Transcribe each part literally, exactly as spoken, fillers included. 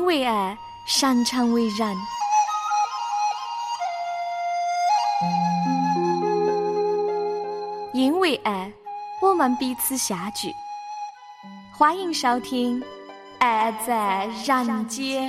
为爱，擅长为人。因为爱，我们彼此相聚。欢迎收听《爱在人间》。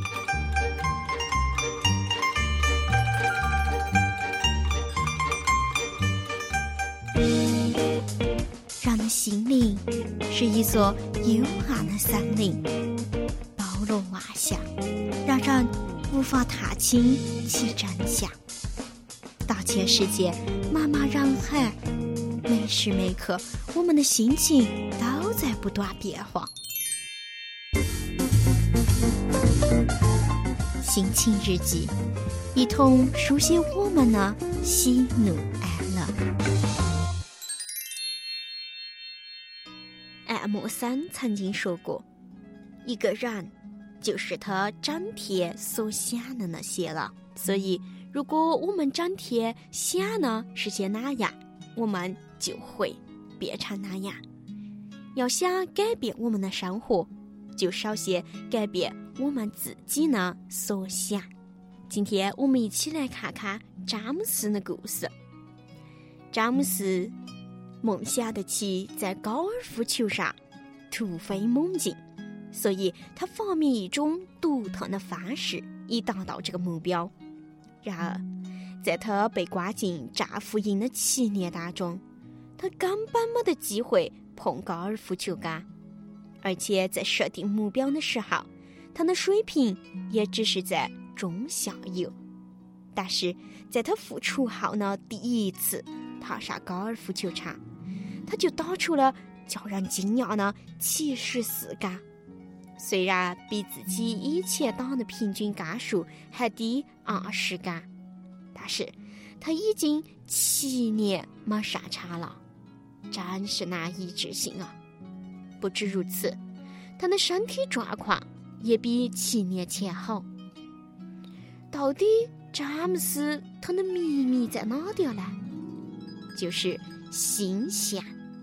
人的心灵是一座幽暗的森林，包罗万象，让人无法踏清其真相。大千世界茫茫人海，每时每刻我们的心情都在不断变化。心情日记，一同书写我们的喜怒哀乐。爱默生曾经说过，一个人就是他整天所想的那些了。所以如果我们整天想的是些那样，我们就会变成那样。要想改变我们的生活，就首先改变我们自己的所想。今天我们一起来看看詹姆斯的故事。詹姆斯梦想得起在高尔夫球上突飞猛进，所以他发明一种独特的方式以达到这个目标。然而在他被关进战俘营的七年当中，他根本没得机会碰高尔夫球杆，而且在设定目标的时候，他的水平也只是在中下游。但是在他复出后呢，第一次踏上高尔夫球场，他就打出了叫人惊讶的七十四杆，虽然比自己以前打的平均杆数还低二十杆，但是他已经七年没上场了，真是难以置信啊！不止如此，他的身体状况也比七年前好。到底詹姆斯他的秘密在哪里呢？就是心想。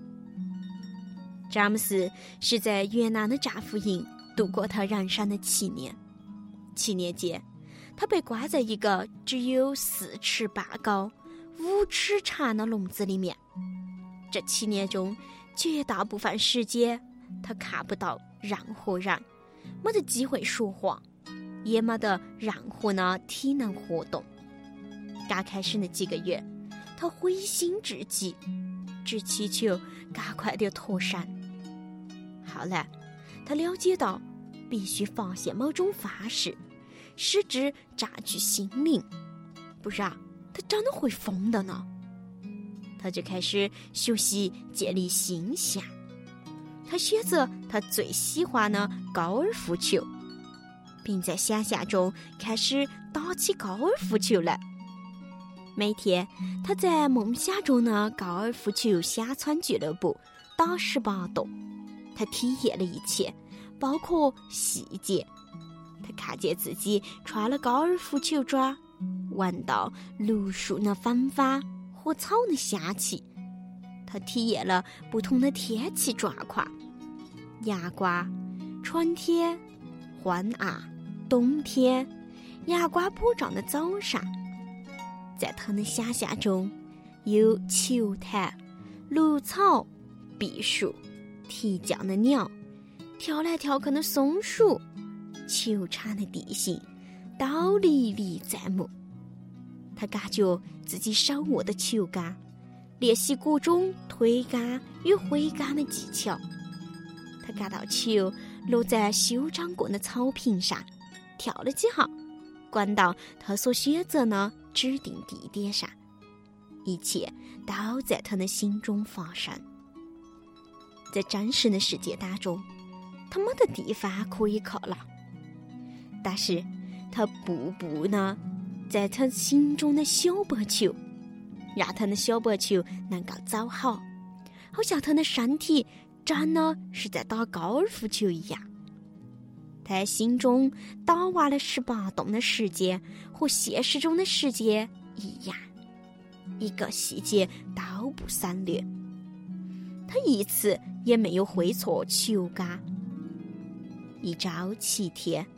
詹姆斯是在越南的战俘营度过他人生的七年。七年间，他被关在一个只有四尺半高、五尺长的笼子里面。这七年中，绝大部分时间他看不到任何人，没得机会说话，也没得任何的体能活动。刚开始的几个月，他灰心至极，只祈求赶快的脱身。后来他了解到必须发现某种方式使之占据心灵，不然他真的会疯的呢。他就开始学习建立心想，他选择他最喜欢的高尔夫球，并在想象中开始打起高尔夫球来。每天他在梦想中的高尔夫球乡村俱乐部打十八洞，他体验了一切，包括细节。他看见自己穿了高尔夫球装，闻到绿树的芬芳和草的香气。他体验了不同的天气状况，阳光、春天、昏暗、冬天、阳光普照的早上。在他的想象中，有球坛、绿草、碧树、啼叫的鸟、跳来跳去的松鼠，球场的地形都历历在目。他感觉自己手握的球杆，练习各种推杆与挥杆的技巧。他感到球落在修长过的草坪上，跳了几下，滚到他所选择的指定地点上。一切都在他的心中发生。在真实的世界当中，他没得地方可以去了，但是他步步呢在他心中的小白球，让他的小白球能够走好，好像他的身体真的是在打高尔夫球一样。他在心中打完了十八洞的时间和现实中的时间一样，一个细节都不省略。他一次也没有挥错球杆。一周七天，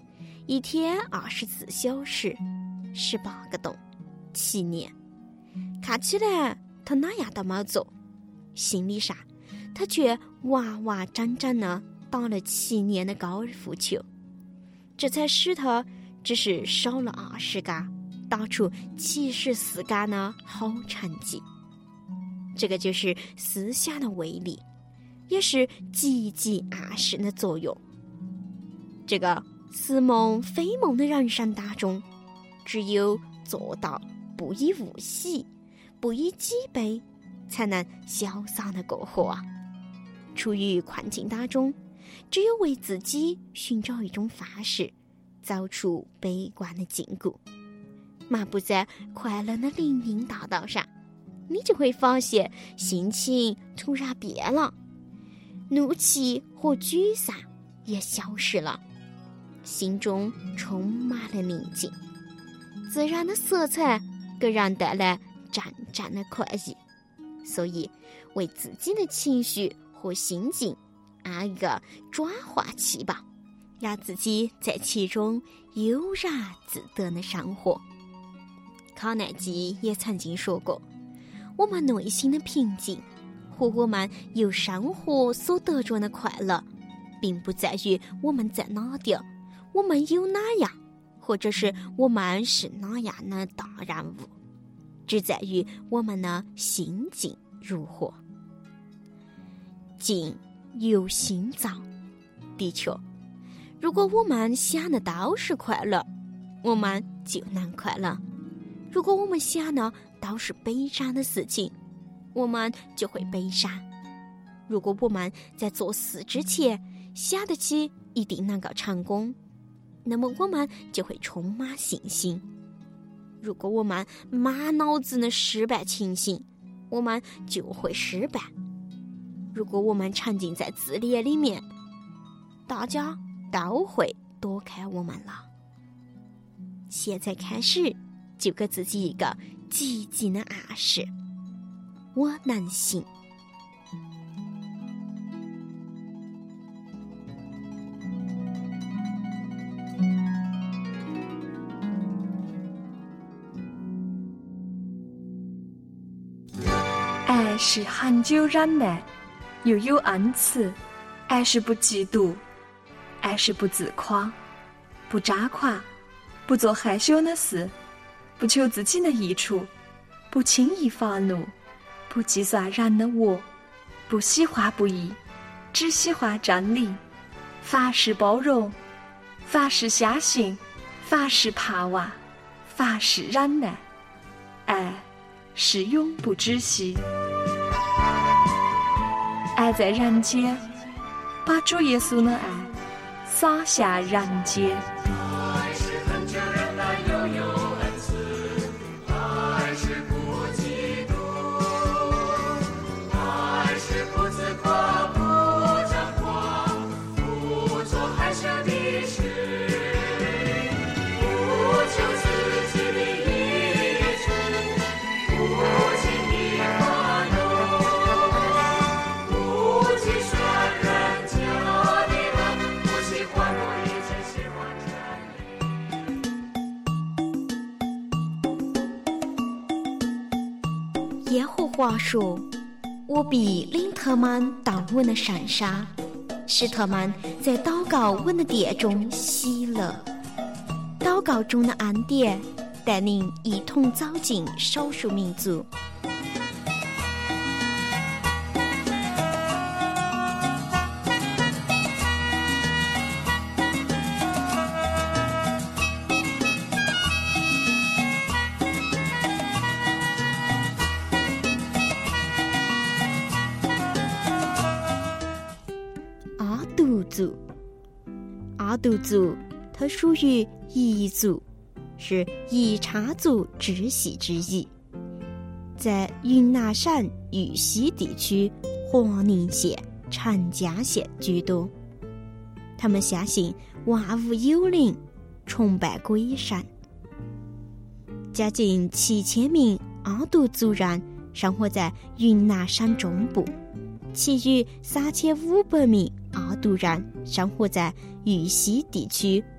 一天二十四小时，十八个洞，七年。看起来他哪样都没做，心理上他却哇哇战战地打了七年的高尔夫球，这才使他只是少了二十杆，打出七十四杆的好成绩。这个就是思想的威力，也是积极暗示的作用。这个似梦非梦的人生当中，只有做到不以物喜，不以己悲，才能潇洒的过活啊！处于困境当中，只有为自己寻找一种方式，走出悲观的禁锢，漫步在快乐的林荫大道上，你就会发现心情突然变了，怒气和沮丧也消失了，心中充满了宁静。自然的色彩给人带来阵阵的快意，所以为自己的情绪和心境安一个转化器吧，让自己在其中悠然自得的生活。卡耐基也曾经说过，我们内心的平静和我们由生活所得着的快乐，并不在于我们在哪点，我们有哪样，或者是我们是哪样的大人物，只在于我们的心境如何。境由心造，的确，如果我们想的都是快乐，我们就能快乐；如果我们想的都是悲伤的事情，我们就会悲伤。如果我们在做事之前想得起一定能够成功，那么我们就会充满信心。如果我们满脑子的失败情形，我们就会失败。如果我们沉浸在自恋里面，大家都会躲开我们了。现在开始，就给自己一个积极的暗示，我能行。 爱是恒久忍耐，又有恩慈；爱是不嫉妒，爱是不自夸，不张狂，不做害羞的事，不求自己的益处，不轻易发怒，不计算人的恶，不喜欢不义，只喜欢真理。凡事包容，凡事相信，凡事盼望，凡事忍耐。爱是永不止息。爱在人间，把主耶稣的爱洒下人间。 爱是恒久忍耐，又有恩慈；爱是不嫉妒；爱是不自夸，不张狂，不做害羞的事，不求自己的益处，不轻易发怒，不计算人家的恶，不喜欢不义，只喜欢真理。 耶和华说，我必领他们到我的山上，使他们在祷告我的殿中喜乐。祷告中的恩典带领一同走进少数民族。阿杜族，阿杜族它属于彝族，是彝昌族支系之一，在云南省玉溪地区黄宁县、澄江县居多。他们相信万物有灵，崇拜鬼神。将近七千名阿杜族人生活在云南省中部，其余三千五百名阿杜人生活在玉溪地区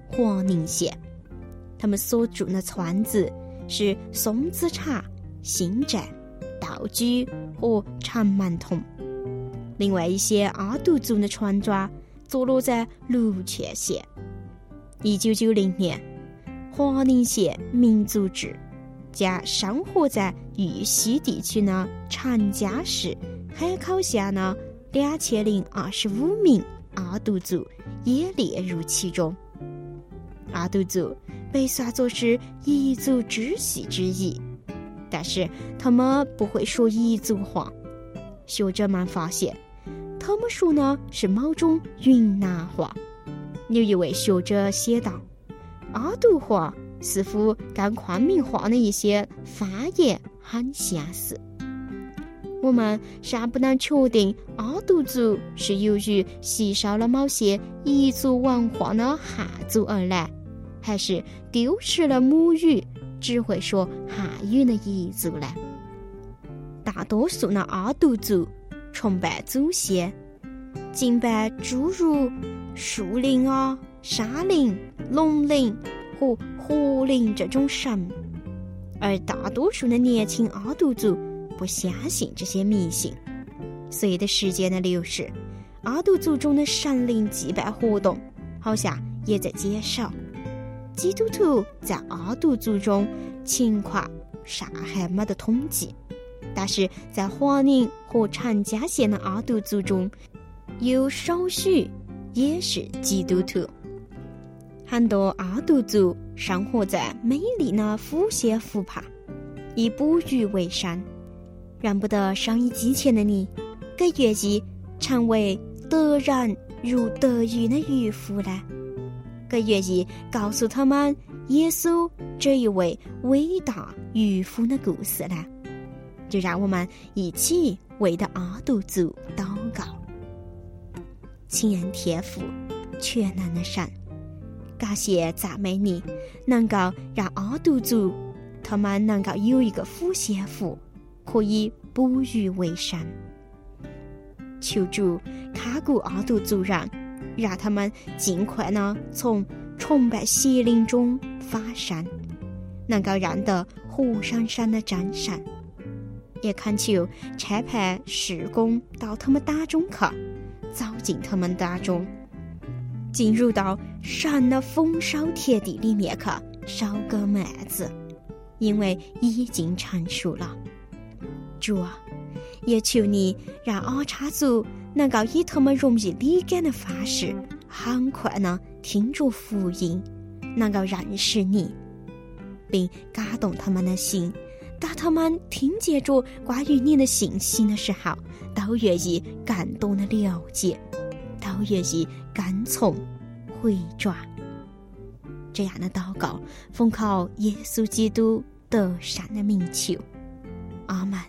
黄宁县。他们所住的村子是松子茶、新寨、道居和长满通。另外一些阿杜族的村庄坐落在卢泉县。一九九零年，黄宁县民族志将生活在玉溪地区的长嘉市海口县的两千零二十五名阿杜族也列入其中。阿杜族被算作是彝族支系之一，但是他们不会说彝族话。学者们发现，他们说的是某种云南话。有一位学者写道，阿杜话似乎跟昆明话的一些方言很相似。我们尚不能确定阿杜族是由于吸收了某些彝族文化的汉族而来，还是丢失了母语只会说汉语的彝族来。大多数的阿杜族崇拜祖先，敬拜诸如树灵啊、沙灵、龙灵和火灵这种神，而大多数的年轻阿杜族不相信这些迷信。随着时间的流逝，阿杜族中的神灵祭拜活动好像也在减少。基督徒在阿杜族中情况尚还没得统计，但是在黄宁和长嘉县的阿杜族中，有少许也是基督徒。很多阿杜族生活在美丽的富县湖畔，以捕鱼为生。认不得上一机前的你，更愿意成为得人如得鱼的渔夫呢？更愿意告诉他们耶稣这一位伟大渔夫的故事呢？就让我们一起为的阿杜族祷告。亲爱天父，全能的神，感谢赞美你，能够让阿杜族他们能够有一个富县湖，可以捕鱼为生。求主看顾阿杜族人，让他们尽快呢从崇拜邪灵中发生，能够认得活生生的真神。也恳求差派事工到他们当中去，走进他们当中，进入到神的丰收田地里面去收割麦子，因为已经成熟了。主啊，也求你让阿查族能够以他们容易理解的方式，很快呢听着福音，能够认识你，并感动他们的心。当他们听见着关于你的信息的时候，都愿意更多的了解，都愿意跟从回转。这样的祷告奉靠耶稣基督得胜的名求，阿们。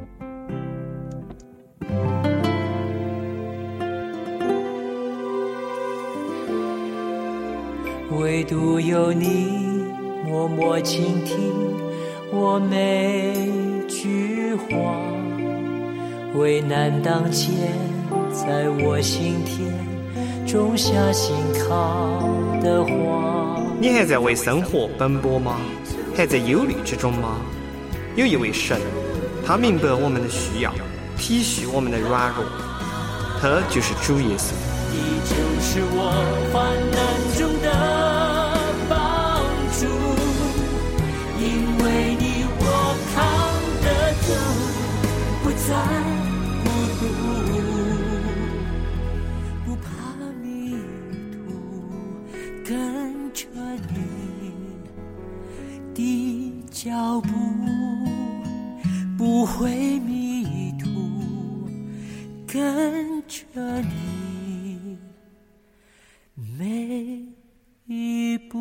唯独有你默默倾听我每句话，危难当前，在我心田种下信靠的花。 你还在为生活奔波吗？还在忧虑之中吗？有一位神，他明白我们的需要，体恤我们的软弱，他就是主耶稣。 你就是我患难中的帮助，因为你我扛得住，不再孤独，不怕迷途，跟着你的脚步，不会迷途，跟着你每一步。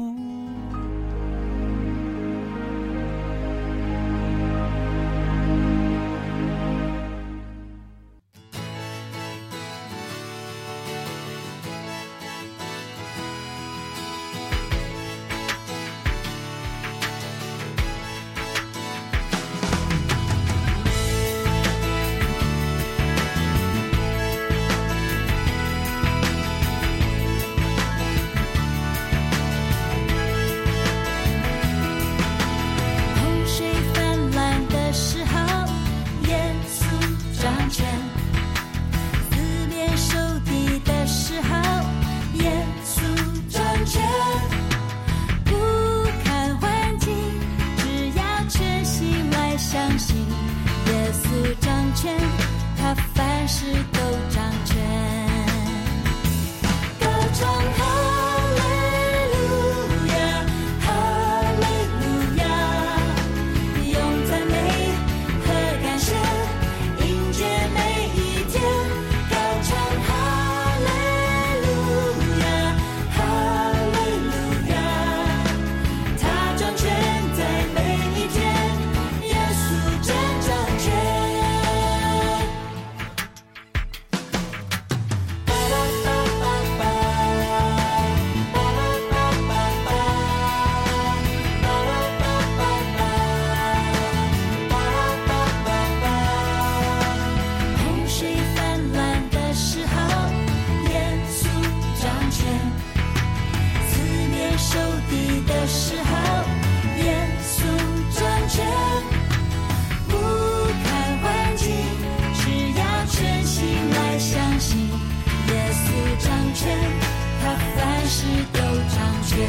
事都掌权，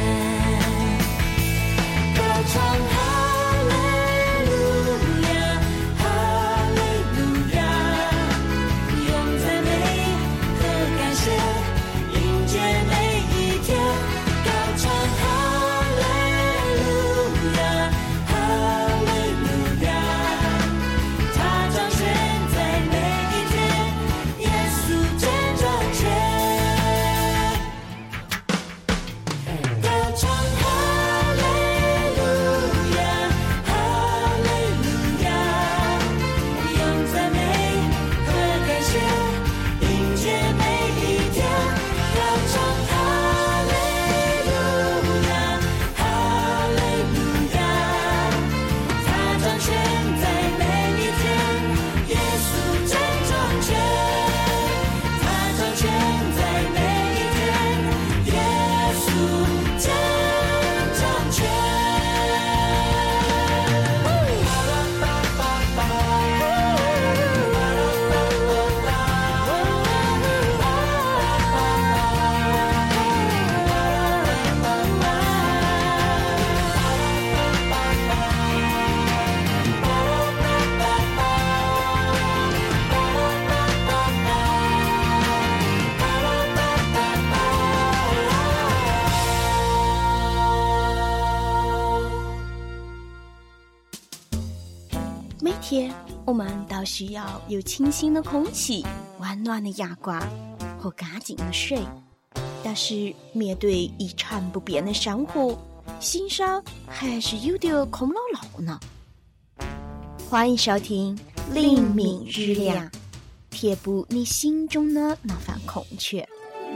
歌唱哈利路亚，哈利路亚，用赞美和感谢迎接每一天，高唱哈利路亚，哈利路亚，他掌权在每一天，耶稣真掌权。高唱哈利路亚，哈利路亚，用赞美和感谢迎接每一天，高唱哈利路亚，哈利路亚，他掌权在每一天，耶稣真掌权，他掌权在每一天，耶稣真掌权。 每天我们都需要有清新的空气、温暖的阳光和干净的水，但是面对一成不变的生活，心上还是有点空落落呢。欢迎收听灵敏日亮，填补你心中的那份空缺。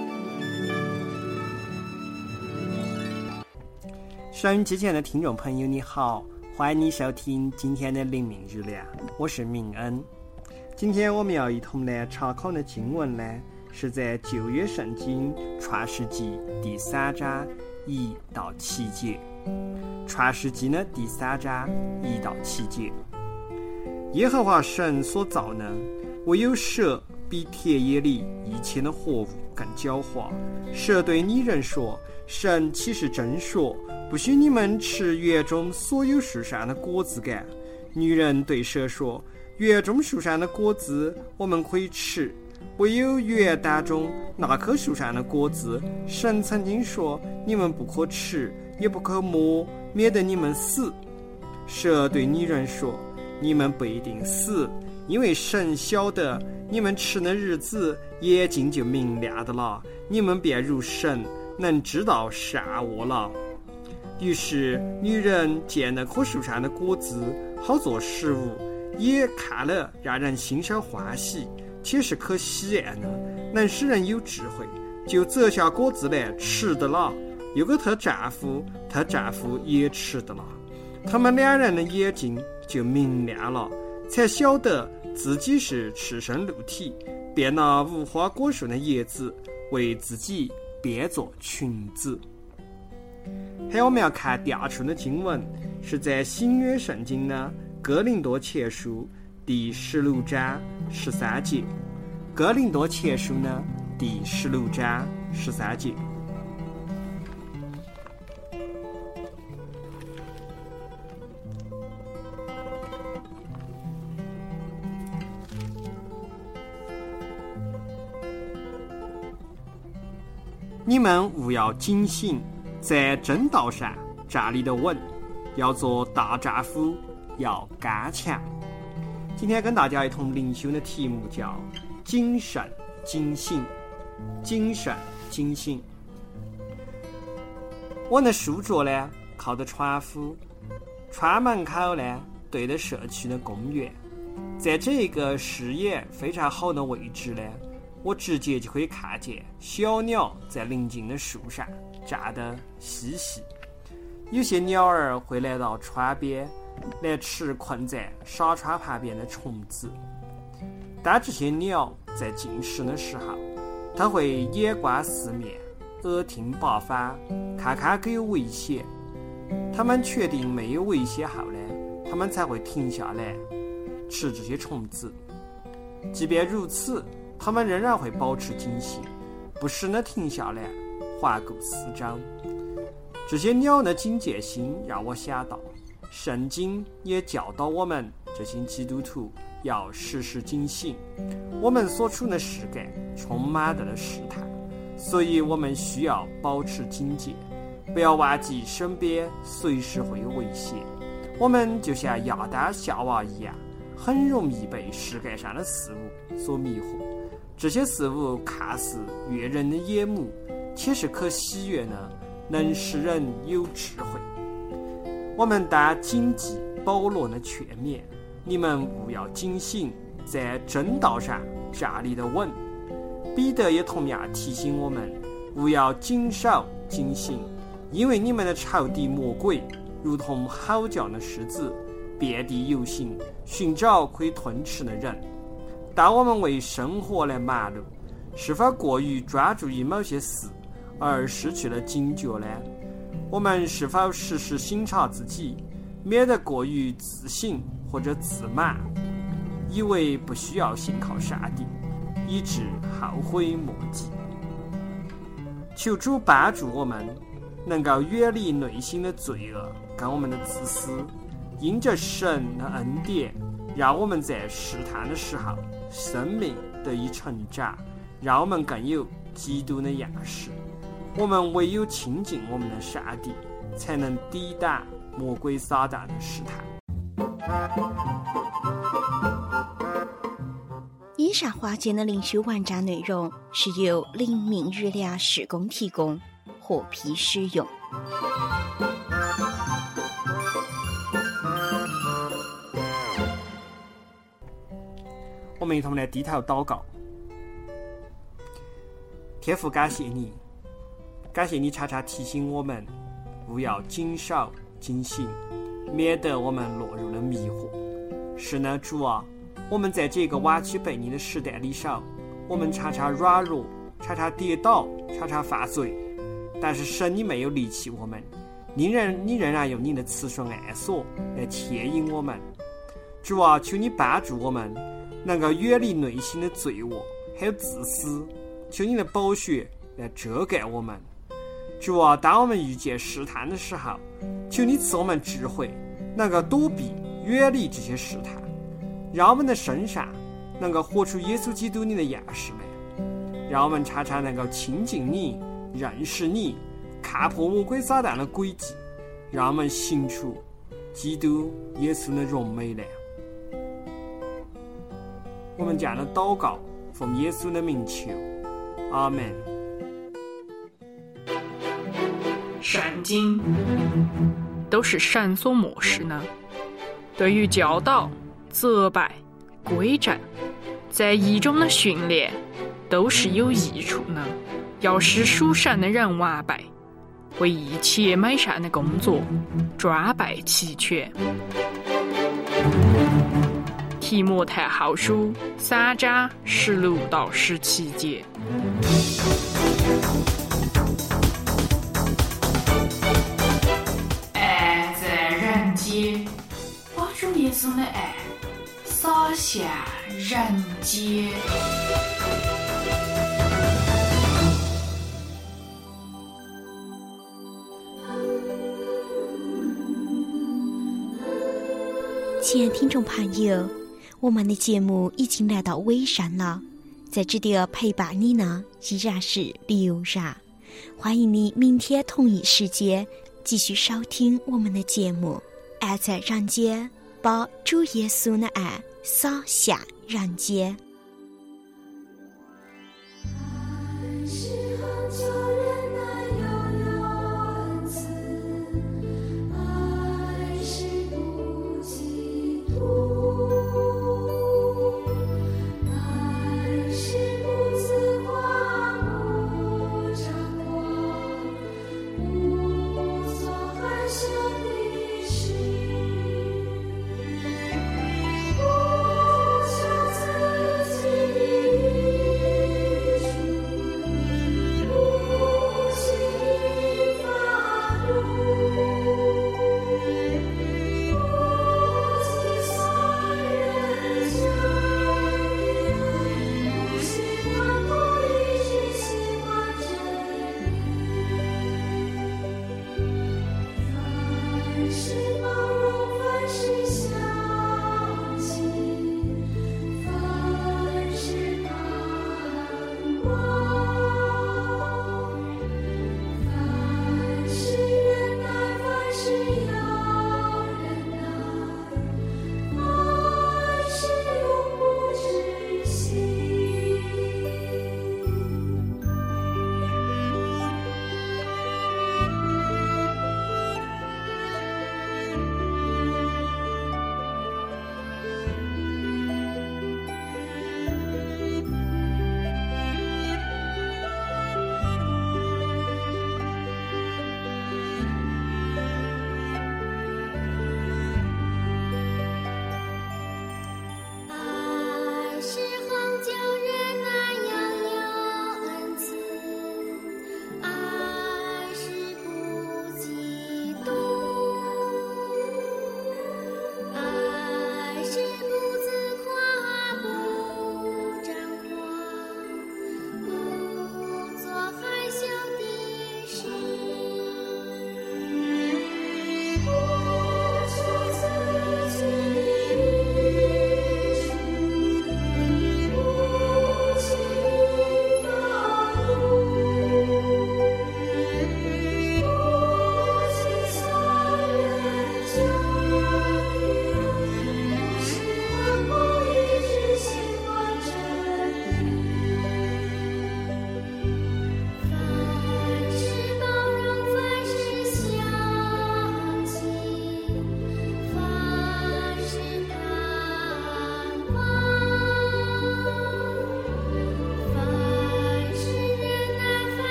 收音机前的听众朋友你好，欢迎你收听今天的灵敏日亮，我是明恩。今天我们要一同来查考的经文呢，是在旧约圣经创世纪第三章一到七节。创世纪呢第三章一到七节，耶和华神所造的，唯有蛇比田野里一切的活物更狡猾。蛇对女人说：神岂是真说，不许你们吃园中所有树上的果子干？女人对蛇说：园中树上的果子我们可以吃，唯有园当中那棵树上的果子，神曾经说你们不可吃，也不可摸，免得你们死。蛇对女人说：你们不一定死，因为神晓得你们吃的日子眼睛就明亮的了，你们便如神，能知道善恶了。于是女人见那棵树上的果子好做食物，也看了让人心生欢喜，且是可喜爱的，能使人有智慧，就摘下果子来吃的了，又给她丈夫，她丈夫也吃的了。他们两人的眼睛就明亮了，才晓得自己是赤身露体，便拿无花果树的叶子为自己编作裙子。还有我们要看第二处的经文，是在新约圣经呢哥林多前书第十六章十三节。哥林多前书呢第十六章十三节。你们务要警醒，在正道上站立得稳，要做大丈夫，要刚强。今天跟大家一同灵修的题目叫谨慎警醒。谨慎警醒。我的书桌呢靠着窗户，窗门口呢对着社区的公园，在这个视野非常好的位置呢，我直接就可以看见小鸟在邻近的树上站得嬉戏。有些鸟儿会来到窗边来吃困在纱窗旁边的虫子。当这些鸟在进食的时候，它会眼观四面，耳听八方，看看给有危险。它们确定没有危险后呢，它们才会停下来吃这些虫子。即便如此，它们仍然会保持警醒，不时地停下来划过四章。这些鸟的警戒心让我想到，圣经也教导我们这些基督徒要时时警醒。我们所处的世界充满着了试探，所以我们需要保持警戒，不要忘记身边随时会有危险。我们就像亚当夏娃一样，很容易被世界上的事物所迷惑。这些事物看似悦人的眼目，且是可喜悦的，能使人有智慧。我们当谨记保罗的劝勉，你们务要警醒，在正道上站立得稳。彼得也同样提醒我们，务要谨守警醒，因为你们的仇敌魔鬼如同吼叫的狮子，遍地游行，寻找可以吞吃的人。当我们为生活来忙碌，是否过于专注于某些事而失去了警觉呢？我们是否时时省察自己，免得过于自信或者自满，以为不需要信靠上帝，以致后悔莫及？求主帮助我们能够远离内心的罪恶跟我们的自私，因着神的恩典，让我们在试探的时候生命得以成长，让我们更有基督的样式。我们唯有亲近我们的上帝，才能抵挡魔鬼撒旦的试探。 以上话节的灵修文章内容是由灵命日粮事工提供，获批使用。 我们一同来低头祷告。天父，感谢你，感谢你常常提醒我们务要谨守警醒，免得我们落入了迷惑。是呢，主啊，我们在这个弯曲悖逆的时代里上，我们常常软弱，常常跌倒，常常犯罪，但是神你没有离弃我们，你仍你仍然用你的慈顺爱所来牵引我们。主啊，求你帮助我们能够远离内心的罪恶还有自私，求你的宝血来遮盖我们。主啊，当我们遇见试探的时候，求你赐我们智慧，能够躲避远离这些试探，让我们的身上能够活出耶稣基督你的样式来，让我们常常能够亲近你，认识你，看破魔鬼撒旦的诡计，让我们行出基督耶稣的荣美来。我们这样的祷告，奉耶稣的名求，阿们。 圣经都是神所默示呢，对于教导、责备、规正，在义中的训练都是有益处呢。要使属神的人完备，为一切美善的工作装备齐全。提摩太后书三章十六到十七节。爱在人间，把主耶稣的爱洒向人间。 亲爱的听众朋友，我们的节目已经来到尾声了，在这里陪伴你呢依然是刘然，欢迎你明天同一时间继续收听我们的节目。爱在人间，把主耶稣的爱洒向人间。